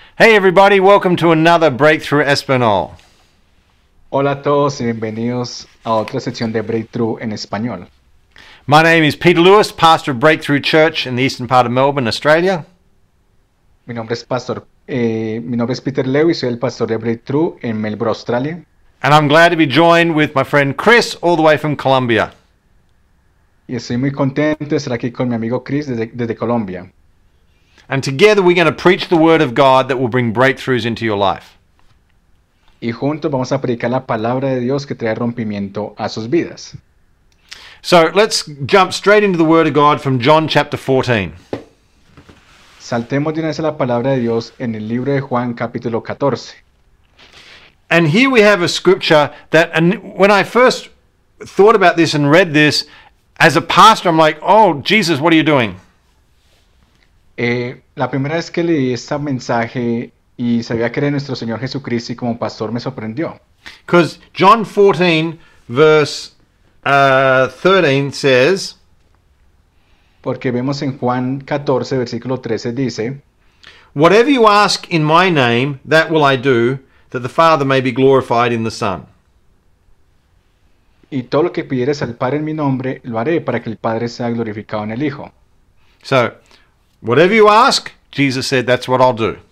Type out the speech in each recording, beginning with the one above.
Hey everybody, welcome to another Breakthrough Espanol. Hola a todos y bienvenidos a otra sección de Breakthrough en español. My name is Peter Lewis, pastor of Breakthrough Church in the eastern part of Melbourne, Australia. Mi nombre es Peter Lewis, soy el pastor de Breakthrough en Melbourne, Australia. And I'm glad to be joined with my friend Chris, all the way from Colombia. Y estoy muy contento de estar aquí con mi amigo Chris desde Colombia. And together we're going to preach the Word of God that will bring breakthroughs into your life. Y juntos vamos a predicar la palabra de Dios que trae rompimiento a sus vidas. So let's jump straight into the Word of God from John chapter 14. Saltemos de una vez a la palabra de Dios en el libro de Juan capítulo 14. And here we have a scripture that, and when I first thought about this and read this, as a pastor, I'm like, oh, Jesus, what are you doing? La primera vez que leí este mensaje y sabía que era nuestro Señor Jesucristo y como pastor me sorprendió. Because John 14 verse 13 says, Porque vemos en Juan 14, versículo 13 dice, whatever you ask in my name, that will I do, that the Father may be glorified in the Son. y todo lo que pidieres al Padre en mi nombre, lo haré para que el Padre sea glorificado en el Hijo. So, whatever you ask, Jesus said, that's what I'll do.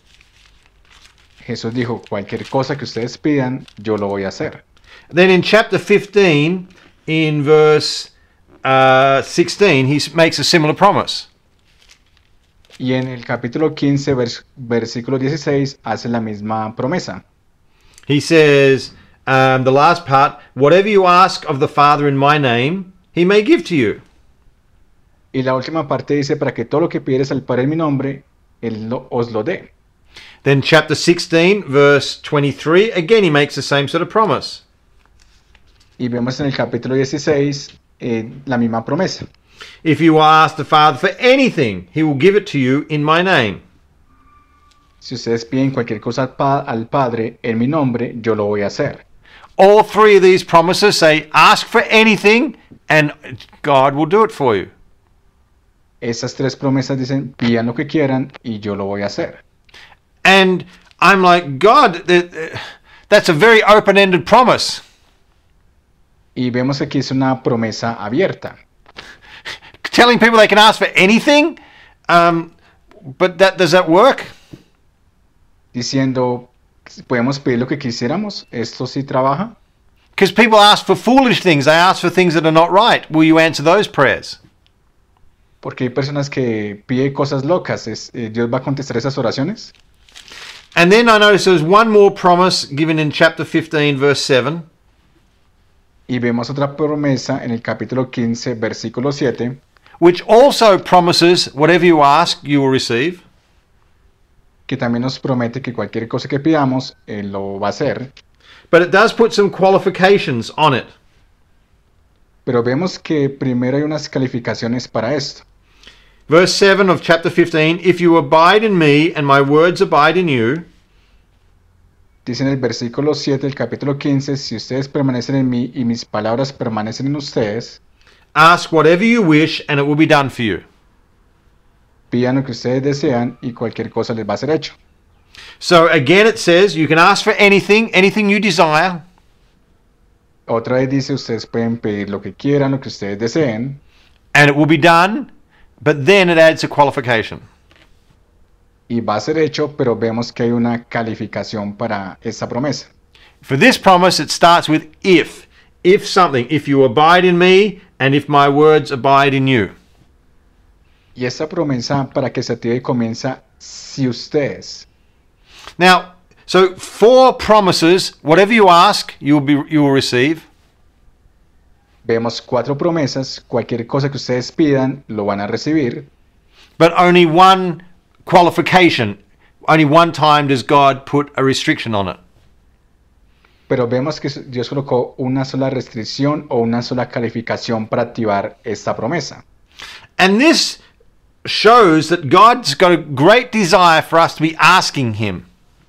Jesús dijo, cualquier cosa que ustedes pidan, yo lo voy a hacer. Then in chapter 15, in verse 16, he makes a similar promise. Y en el capítulo 15, versículo 16, hace la misma promesa. He says, the last part, whatever you ask of the Father in my name, he may give to you. Y la última parte dice, para que todo lo que pidieres al Padre en mi nombre, Él os lo dé. Then chapter 16, verse 23, again he makes the same sort of promise. Y vemos en el capítulo 16 la misma promesa. If you ask the Father for anything, he will give it to you in my name. Si ustedes piden cualquier cosa al Padre en mi nombre, yo lo voy a hacer. All three of these promises say, ask for anything and God will do it for you. Esas tres promesas dicen, pidan lo que quieran y yo lo voy a hacer. And I'm like, God, that's a very open-ended promise. Y vemos aquí es una promesa abierta. Telling people they can ask for anything, but does that work? Diciendo, podemos pedir lo que quisiéramos, ¿esto sí trabaja? Because people ask for foolish things. They ask for things that are not right. Will you answer those prayers? Porque hay personas que piden cosas locas. ¿Dios va a contestar esas oraciones? And then I notice there's one more promise given in chapter 15, verse 7. Y vemos otra promesa en el capítulo 15, versículo 7. Which also promises whatever you ask, you will receive. Que también nos promete que cualquier cosa que pidamos, Él lo va a hacer. But it does put some qualifications on it. Pero vemos que primero hay unas calificaciones para esto. Verse 7 of chapter 15, if you abide in me and my words abide in you, Dice en el versículo 7 del capítulo 15, si ustedes permanecen en mí y mis palabras permanecen en ustedes, ask whatever you wish and it will be done for you. pidan lo que ustedes desean y cualquier cosa les va a ser hecho. So again it says you can ask for anything you desire. Otra vez dice, ustedes pueden pedir lo que quieran, lo que ustedes deseen, And it will be done, but then it adds a qualification. y va a ser hecho, pero vemos que hay una calificación para esta promesa. For this promise it starts with if. If something. If you abide in me and if my words abide in you. Y esta promesa para que se active comienza si ustedes. Now, so 4 promises, whatever you ask, you will receive. Vemos 4 promesas, cualquier cosa que ustedes pidan, lo van a recibir. But only one qualification. Only one time does God put a restriction on it. Pero vemos que Dios colocó una sola restricción o una sola calificación para activar esta promesa. And this shows that God's got a great desire for us to be asking him.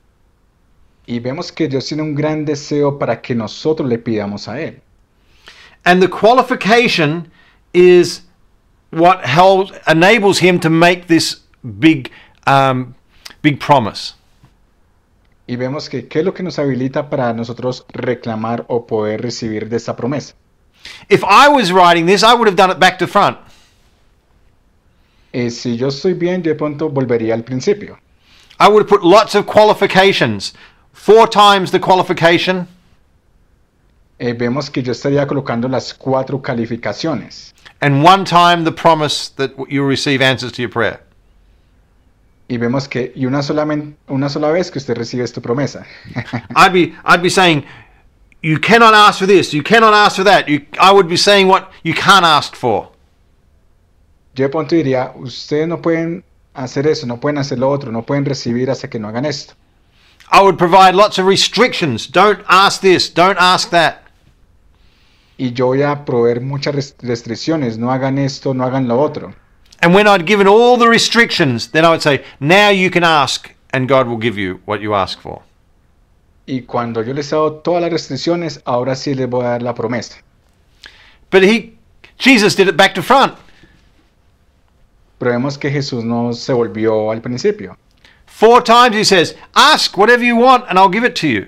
Y vemos que Dios tiene un gran deseo para que nosotros le pidamos a Él. And the qualification is what enables him to make this big promise. Y vemos que qué es lo que nos habilita para nosotros reclamar o poder recibir de esta promesa. If I was writing this, I would have done it back to front. Si yo estoy bien, yo de pronto volvería al principio. I would have put lots of qualifications. 4 times the qualification. Vemos que yo estaría colocando las 4 calificaciones. And 1 time the promise that you'll receive answers to your prayer. Y vemos que una sola vez que usted recibe esta promesa. I'd be saying, you cannot ask for this, you cannot ask for that. I would be saying what you can't ask for. Yo de pronto diría, ustedes no pueden hacer eso, no pueden hacer lo otro, no pueden recibir hasta que no hagan esto. I would provide lots of restrictions. Don't ask this, don't ask that. Y yo voy a proveer muchas restricciones, no hagan esto, no hagan lo otro. And when I'd given all the restrictions, then I would say, now you can ask and God will give you what you ask for. Y cuando yo les he dado todas las restricciones, ahora sí les voy a dar la promesa. But Jesus did it back to front. Pero vemos que Jesús no se volvió al principio. 4 times he says, ask whatever you want and I'll give it to you.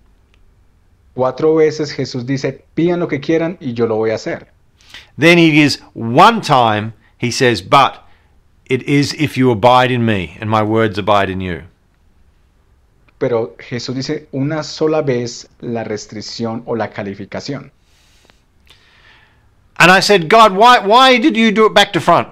4 veces Jesús dice, pidan lo que quieran y yo lo voy a hacer. Then he gives 1 time, he says, but it is if you abide in me and my words abide in you. Pero Jesús dice una sola vez la restricción o la calificación. And I said, God, why did you do it back to front?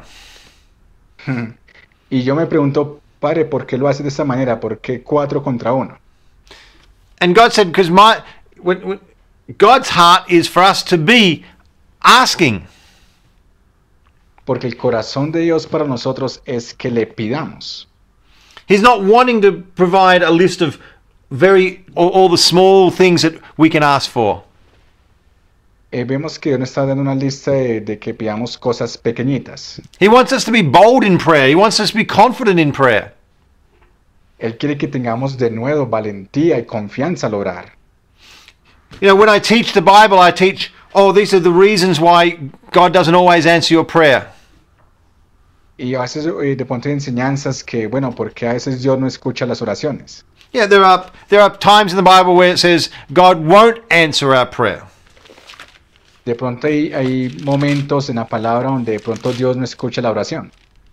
Y yo me pregunto, Padre, ¿por qué lo haces de esta manera? ¿Por qué 4 contra 1? And God said, because God's heart is for us to be asking. Porque el corazón de Dios para nosotros es que le pidamos. He's not wanting to provide a list of all the small things that we can ask for. Vemos que Dios nos está dando una lista de que pidamos cosas pequeñitas. He wants us to be bold in prayer. He wants us to be confident in prayer. Él quiere que tengamos de nuevo valentía y confianza al orar. You know, when I teach the Bible, I teach, these are the reasons why God doesn't always answer your prayer. Y a veces de pronto hay enseñanzas que, bueno, porque a veces Dios no escucha las oraciones. Yeah, there are times in the Bible where it says God won't answer our prayer. De pronto hay momentos en la palabra donde de pronto Dios no escucha la oración.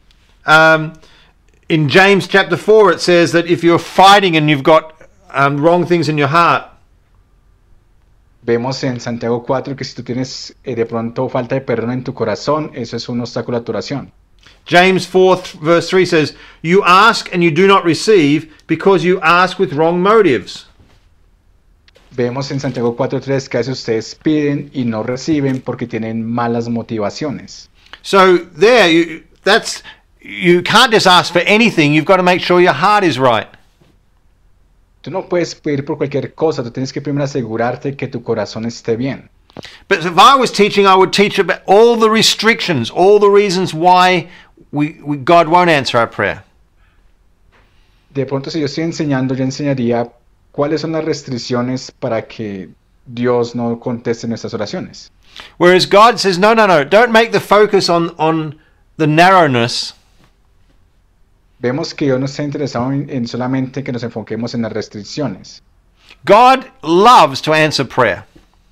In James chapter 4 it says that if you're fighting and you've got wrong things in your heart, vemos en Santiago 4 que si tú tienes de pronto falta de perdón en tu corazón, eso es un obstáculo a tu oración. James 4 verse 3 says, you ask and you do not receive because you ask with wrong motives. Vemos en Santiago 4:3 que a veces ustedes piden y no reciben porque tienen malas motivaciones. So there, you can't just ask for anything. You've got to make sure your heart is right. Tú no puedes pedir por cualquier cosa. Tú tienes que primero asegurarte que tu corazón esté bien. But if I was teaching, I would teach about all the restrictions, all the reasons why God won't answer our prayer. De pronto, si yo estoy enseñando, yo enseñaría cuáles son las restricciones para que Dios no conteste nuestras oraciones. Whereas God says, no, don't make the focus on the narrowness. Vemos que Dios no está interesado en solamente que nos enfoquemos en las restricciones. God loves to answer prayer.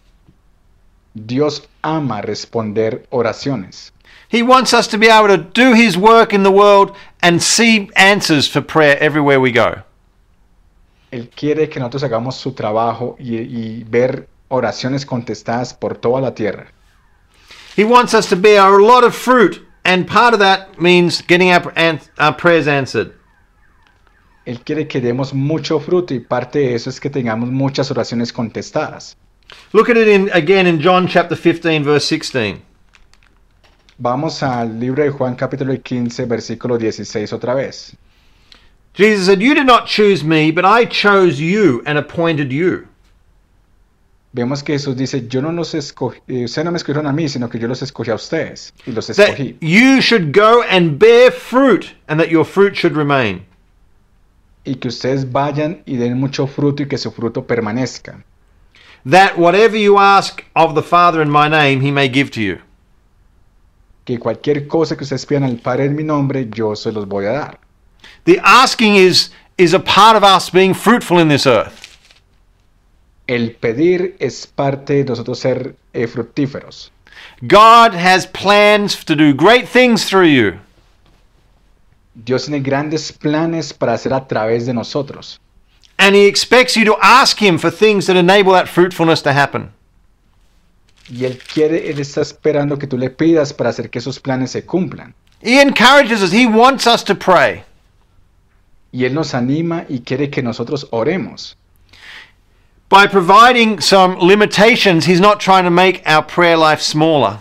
Dios ama responder oraciones. He wants us to be able to do His work in the world and see answers for prayer everywhere we go. Él quiere que nosotros hagamos su trabajo y ver oraciones contestadas por toda la tierra. He wants us to bear a lot of fruit, and part of that means getting our prayers answered. Él quiere que demos mucho fruto y parte de eso es que tengamos muchas oraciones contestadas. Look at it again in John chapter 15 verse 16. Vamos al libro de Juan capítulo 15 versículo 16 otra vez. Jesus said, you did not choose me, but I chose you and appointed you. Vemos que Jesús dice, yo no los escogí, ustedes no me escogieron a mí, sino que yo los escogí a ustedes y los escogí. That you should go and bear fruit, and that your fruit should remain. Y que ustedes vayan y den mucho fruto y que su fruto permanezca. That whatever you ask of the Father in my name, He may give to you. Que cualquier cosa que ustedes pidan al Padre en mi nombre, yo se los voy a dar. The asking is is a part of us being fruitful in this earth. El pedir es parte de nosotros ser fructíferos. God has plans to do great things through you. Dios tiene grandes planes para hacer a través de nosotros. And he expects you to ask him for things that enable that fruitfulness to happen. Y Él está esperando que tú le pidas para hacer que esos planes se cumplan. He encourages us. He wants us to pray. Y Él nos anima y quiere que nosotros oremos. By providing some limitations, he's not trying to make our prayer life smaller.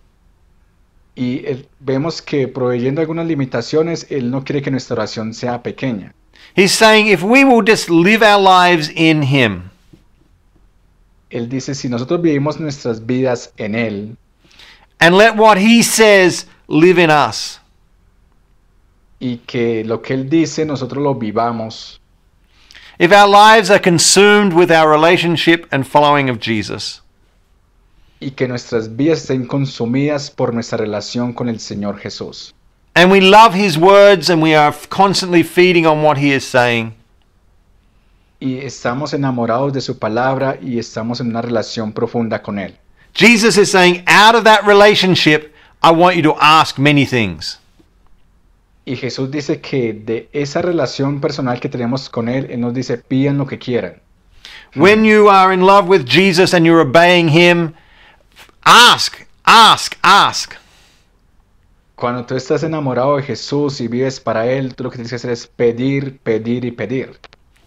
Y vemos que proveyendo algunas limitaciones, Él no quiere que nuestra oración sea pequeña. He's saying if we will just live our lives in him, Él dice, si nosotros vivimos nuestras vidas en Él, and let what he says live in us, y que lo que Él dice nosotros lo vivamos, if our lives are consumed with our relationship and following of Jesus, y que nuestras vidas estén consumidas por nuestra relación con el Señor Jesús, and we love his words and we are constantly feeding on what he is saying, y estamos enamorados de su palabra y estamos en una relación profunda con Él. Jesus is saying, out of that relationship, I want you to ask many things. Y Jesús dice que de esa relación personal que tenemos con Él, Él nos dice, pidan lo que quieran. When you are in love with Jesus and you're obeying him, ask, ask, ask. Cuando tú estás enamorado de Jesús y vives para Él, tú lo que tienes que hacer es pedir, pedir y pedir.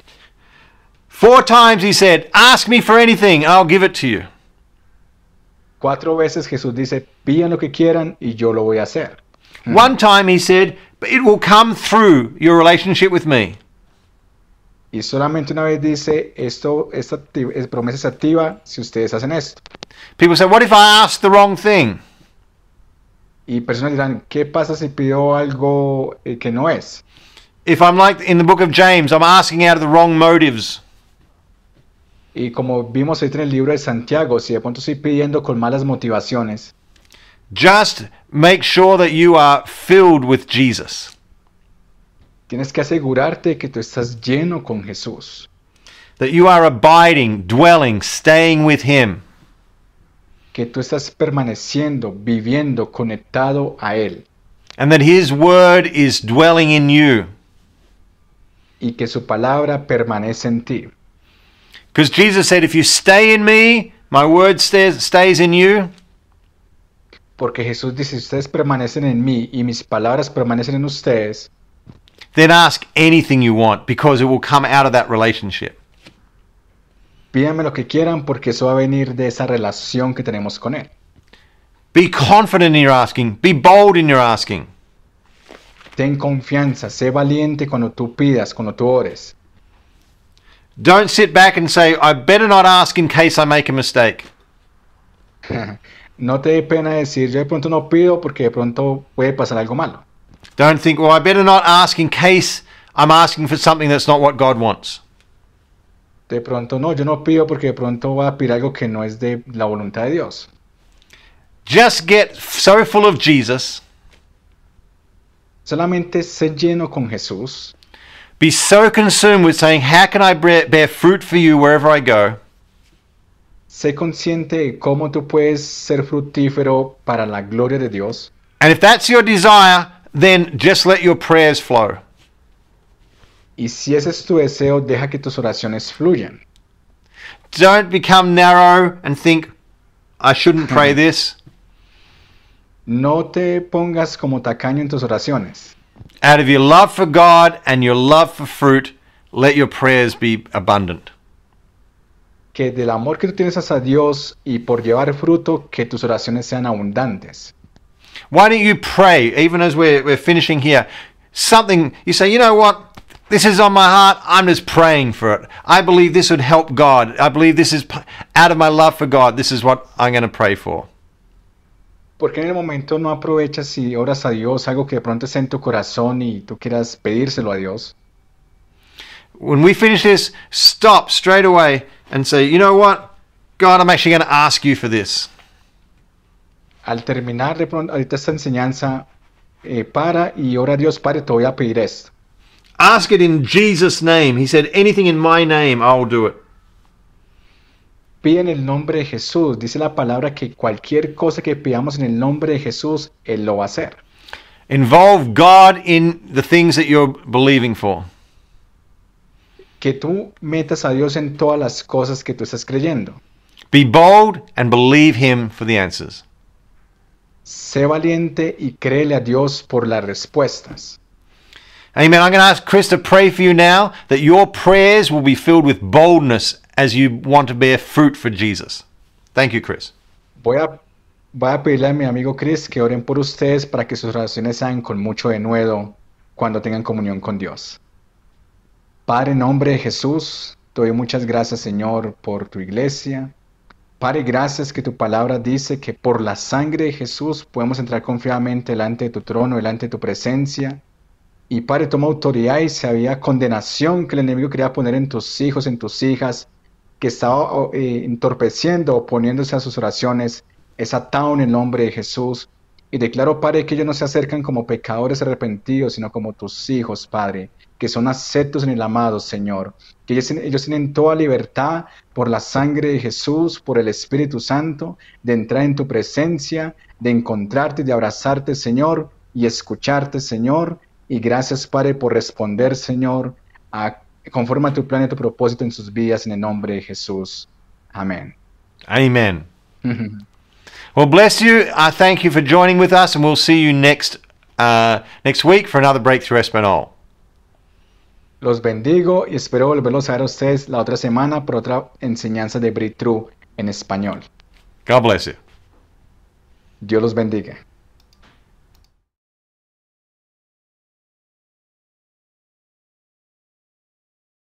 4 times he said, ask me for anything, I'll give it to you. 4 veces Jesús dice, pidan lo que quieran y yo lo voy a hacer. 1 time he said, but it will come through your relationship with me. Y solamente una vez dice, esta promesa es activa si ustedes hacen esto. People say, what if I ask the wrong thing? Y personas dirán, ¿qué pasa si pido algo que no es? If I'm like in the book of James, I'm asking out of the wrong motives. Y como vimos ahorita en el libro de Santiago, si de pronto estoy pidiendo con malas motivaciones, Just make sure that you are filled with Jesus. tienes que asegurarte que tú estás lleno con Jesús, That you are abiding, dwelling, staying with him. que tú estás permaneciendo, viviendo, conectado a Él, And that his word is dwelling in you. y que su palabra permanece en ti. Because Jesus said, if you stay in me, my word stays in you. Porque Jesús dice, si ustedes permanecen en mí y mis palabras permanecen en ustedes, Then ask anything you want because it will come out of that relationship. pídanme lo que quieran porque eso va a venir de esa relación que tenemos con Él. Be confident in your asking. Be bold in your asking. Ten confianza, sé valiente cuando tú pidas, cuando tú ores. Don't sit back and say, I better not ask in case I make a mistake. No te dé pena decir, yo de pronto no pido porque de pronto puede pasar algo malo. Don't think, well, I better not ask in case I'm asking for something that's not what God wants. De pronto no, yo no pido porque de pronto voy a pedir algo que no es de la voluntad de Dios. Just get so full of Jesus. Solamente sé lleno con Jesús. Be so consumed with saying, how can I bear fruit for you wherever I go? Sé consciente de cómo tú puedes ser fructífero para la gloria de Dios. And if that's your desire, then just let your prayers flow. Y si ese es tu deseo, deja que tus oraciones fluyan. Don't become narrow and think, I shouldn't pray this. No te pongas como tacaño en tus oraciones. Out of your love for God and your love for fruit, let your prayers be abundant. Que del amor que tú tienes hacia Dios y por llevar fruto, que tus oraciones sean abundantes. Why don't you pray, even as we're finishing here, something, you say, you know what, this is on my heart, I'm just praying for it. I believe this would help God. I believe this is out of my love for God, this is what I'm going to pray for. Porque en el momento no aprovechas y oras a Dios algo que de pronto está en tu corazón y tú quieras pedírselo a Dios. When we finish this, stop straight away and say, you know what, God, I'm actually going to ask you for this. Al terminar de pronto, ahorita esta enseñanza, para y ora a Dios, Padre, te voy a pedir esto. Ask it in Jesus' name. He said, anything in my name, I'll do it. Pide en el nombre de Jesús. Dice la palabra que cualquier cosa que pidamos en el nombre de Jesús, Él lo va a hacer. Involve God in the things that you're believing for. Que tú metas a Dios en todas las cosas que tú estás creyendo. Be bold and believe Him for the answers. Sé valiente y créele a Dios por las respuestas. Amen. I'm going to ask Chris to pray for you now that your prayers will be filled with boldness as you want to bear fruit for Jesus. Thank you, Chris. Voy a pedirle a mi amigo Chris que oren por ustedes para que sus oraciones sean con mucho denuedo cuando tengan comunión con Dios. Padre, en nombre de Jesús, te doy muchas gracias, Señor, por tu iglesia. Padre, gracias que tu palabra dice que por la sangre de Jesús podemos entrar confiadamente delante de tu trono, delante de tu presencia. Y Padre, toma autoridad y si había condenación que el enemigo quería poner en tus hijos, en tus hijas, que estaba entorpeciendo o poniéndose a sus oraciones, es atado en el nombre de Jesús. Y declaro, Padre, que ellos no se acercan como pecadores arrepentidos, sino como tus hijos, Padre, que son aceptos en el amado, Señor. Que ellos tienen toda libertad por la sangre de Jesús, por el Espíritu Santo, de entrar en tu presencia, de encontrarte, de abrazarte, Señor, y escucharte, Señor. Y gracias, Padre, por responder, Señor, conforme a tu plan y tu propósito en sus vidas, en el nombre de Jesús. Amén. Amen. Well, bless you. I thank you for joining with us, and we'll see you next week for another Breakthrough Espanol. Los bendigo y espero volverlos a ver a ustedes la otra semana por otra enseñanza de Breakthrough en español. God bless you. Dios los bendiga.